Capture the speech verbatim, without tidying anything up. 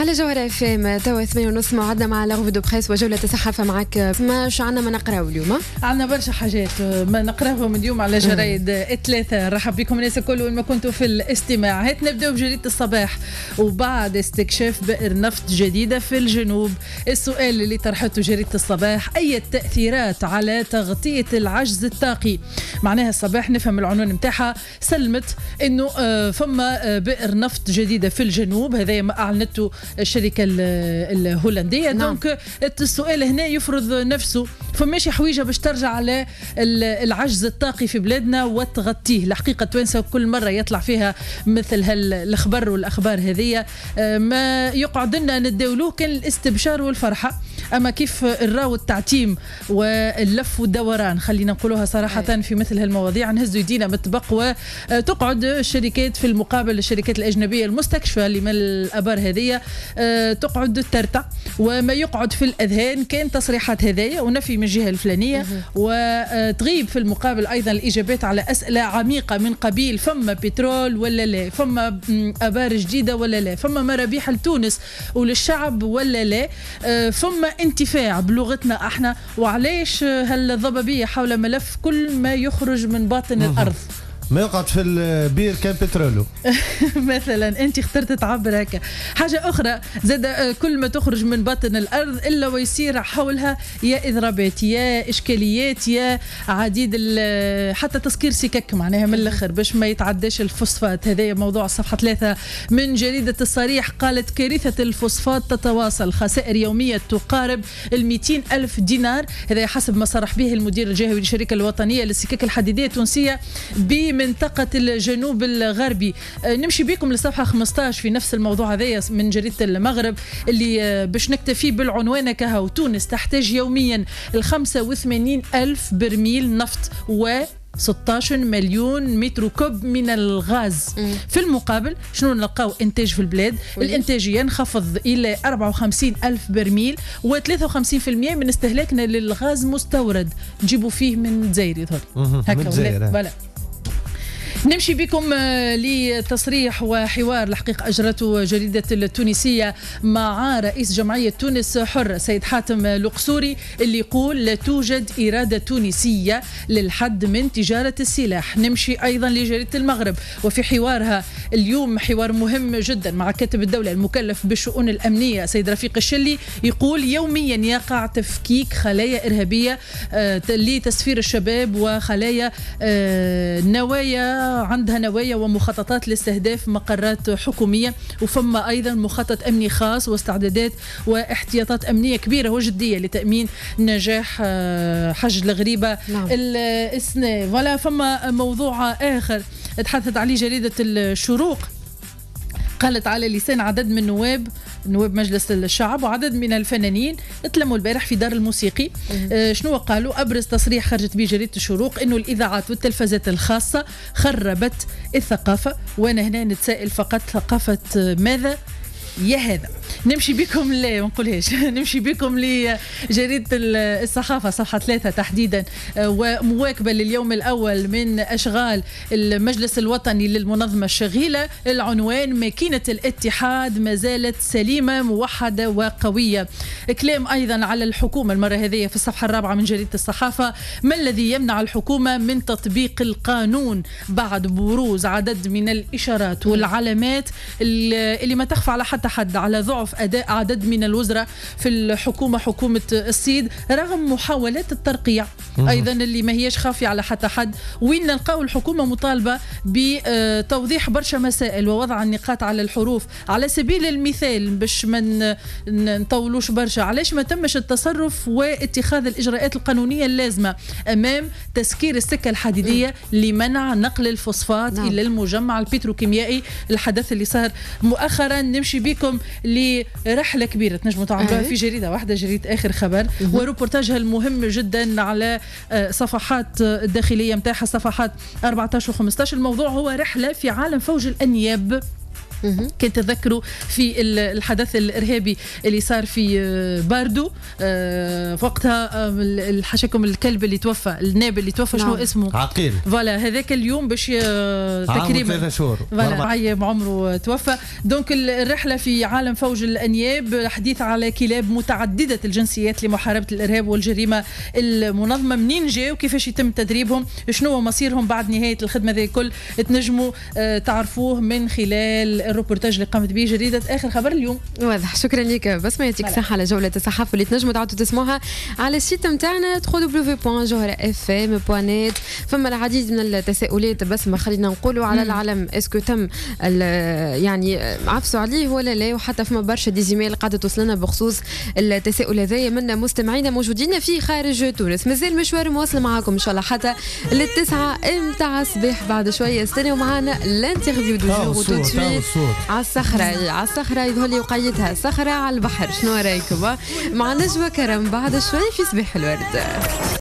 على جوهرة اف ام توا ثمانية ونص موعدنا مع لاغوف دو بريس وجولة الصحافة معك. ما شو عنا ما نقراو اليوم؟ عنا برشا حاجات ما نقراهم اليوم على جرايد الثلاثة. رحب بكم الناس الكل وين ما كنتوا في الاستماع. هات نبداو بجريدة الصباح. وبعد استكشاف بئر نفط جديدة في الجنوب، السؤال اللي طرحته جريدة الصباح: أي التأثيرات على تغطية العجز الطاقي؟ معناها الصباح نفهم العنوان متاعها سلمت انه فما بئر نفط جديدة في الجنوب، هذا ما اعلنته الشركة الهولندية. نعم. دونك السؤال هنا يفرض نفسه، فماشي حويجة باش ترجع على العجز الطاقي في بلادنا وتغطيه. الحقيقة توانسة كل مرة يطلع فيها مثل هالخبر والأخبار هذه ما يقعد لنا نداولوه كان الاستبشار والفرحة، أما كيف الراو التعتيم واللف والدوران خلينا نقولوها صراحة في مثل هالمواضيع نهزوا يدينا متبق، وتقعد الشركات في المقابل الشركات الأجنبية المستكشفة اللي من الأبار هذه تقعد ترتع، وما يقعد في الأذهان كان تصريحات هذية ونفي من الجهة الفلانية، وتغيب في المقابل أيضا الإجابات على أسئلة عميقة من قبيل فما بترول ولا لا، فما أبار جديدة ولا لا، فما مرابيح لتونس وللشعب ولا لا، فما انتفاع بلغتنا احنا، وعليش هالضبابية حول ملف كل ما يخرج من باطن الأرض ما يقعد في البير كان بترولو مثلا. انت اخترت تعبر هكا. حاجه اخرى زاد، كل ما تخرج من باطن الارض الا ويصير حولها يا اضرابات يا اشكاليات يا عديد حتى تسكير سكك، معناها من الاخر باش ما يتعداش الفوسفات. هذا موضوع الصفحه ثلاثة من جريده الصريح. قالت: كارثه الفوسفات تتواصل، خسائر يوميه تقارب ال مئتين ألف دينار. هذا حسب ما صرح به المدير الجهوي للشركه الوطنيه للسكك الحديديه التونسيه ب منطقة الجنوب الغربي. نمشي بكم لصفحة خمسة عشر في نفس الموضوع هذا من جريدة المغرب اللي باش نكتفي بالعنوان كهو: تونس تحتاج يوميا الخمسة وثمانين ألف برميل نفط و ستة عشر مليون متر كوب من الغاز. مم. في المقابل شنو نلقاو انتاج في البلاد؟ مم. الانتاجيه انخفض الى أربعة وخمسين ألف برميل، وثلاثة وخمسين بالمئة من استهلاكنا للغاز مستورد نجيبوا فيه من الجزائر. هكا ولا نمشي بكم لتصريح وحوار الحقيقة أجرته جريدة التونسية مع رئيس جمعية تونس حرة سيد حاتم القصوري، اللي يقول: لا توجد إرادة تونسية للحد من تجارة السلاح. نمشي أيضا لجريدة المغرب وفي حوارها اليوم حوار مهم جدا مع كاتب الدولة المكلف بالشؤون الأمنية سيد رفيق الشلي، يقول: يوميا يقع تفكيك خلايا إرهابية آه لتسفير الشباب وخلايا آه نوايا عندها نوايا ومخططات لاستهداف مقرات حكومية، وفما أيضا مخطط أمني خاص واستعدادات واحتياطات أمنية كبيرة وجدية لتأمين نجاح حج الغريبة. نعم. السنة ولا فما موضوع آخر تحدثت عليه جريدة الشروق. قالت على لسان عدد من نواب نواب مجلس الشعب وعدد من الفنانين تلموا البارح في دار الموسيقي. آه شنو قالوا؟ أبرز تصريح خرجت به جريدة الشروق إنه الإذاعات والتلفزات الخاصة خربت الثقافة. وأنا هنا نتسائل فقط: ثقافة ماذا يا هذا؟ نمشي بكم لا ما نقولهاش نمشي بكم لجريدة الصحافة صفحة ثلاثة تحديدا، ومواكبة لليوم الأول من أشغال المجلس الوطني للمنظمة الشغيلة. العنوان: ماكينة الاتحاد ما زالت سليمة موحدة وقوية. كلام أيضا على الحكومة المرة هذه في الصفحة الرابعة من جريدة الصحافة: ما الذي يمنع الحكومة من تطبيق القانون بعد بروز عدد من الإشارات والعلامات اللي ما تخفى على حتى حد على ضعف أداء عدد من الوزراء في الحكومة حكومة الصيد رغم محاولات الترقيع أيضا اللي ما هيش خافية على حتى حد. وين نلقاو الحكومة مطالبة بتوضيح برشا مسائل ووضع النقاط على الحروف. على سبيل المثال باش ما نطولوش برشا، علاش ما تمش التصرف واتخاذ الإجراءات القانونية اللازمة أمام تسكير السكة الحديدية لمنع نقل الفوسفات نعم. إلى المجمع البتروكيميائي، الحدث اللي صار مؤخرا. نمشي بكم لرحلة كبيرة تنجموا تعملوها في جريدة واحدة، جريدة آخر خبر، وروبورتاجها المهم جدا على صفحات الداخلية متاعها صفحات أربعة عشر و خمسة عشر. الموضوع هو رحلة في عالم فوج الأنياب كان تذكروا في الحدث الإرهابي اللي صار في باردو في وقتها، الحشاكم الكلب اللي توفى، الناب اللي توفى، شنو اسمه؟ عقيل. فوالا هذاك اليوم باش تكريم ثلاثة شهور فوالا عيب عمره توفى. دونك الرحلة في عالم فوج الأنياب، حديث على كلاب متعددة الجنسيات لمحاربة الإرهاب والجريمة المنظمة، منين جاوا وكيفاش يتم تدريبهم، شنو هو مصيرهم بعد نهاية الخدمة ذي الكل، تنجموا تعرفوه من خلال الروبورتاج اللي قامت به جريدة آخر خبر اليوم. واضح. شكرا لك بسمة، يعطيك الصحة على جولة الصحافة اللي تنجموا تعودوا تسمعوها على السيت نتاعنا دبليو دبليو دبليو دوت جوهرة اف ام دوت نت. فما العديد من التساؤلات، بس ما خلينا نقولوا على العلم اسكو تم يعني عفسوا عليه ولا لا، وحتى فما برشا ديزيميل قاعدة توصلنا بخصوص التساؤل هذايا من مستمعينا موجودين في خارج تونس. مازال مشوار مواصل معاكم ان شاء الله حتى للتسعة متاع الصباح. بعد شوية استنوا معانا الانترفيو دو جور وتو سويت على الصخرة على الصخرة يظهر لي وقيتها صخرة على البحر. شنو رايكم مع نجوى كرم بعد شوي في صباح الورد.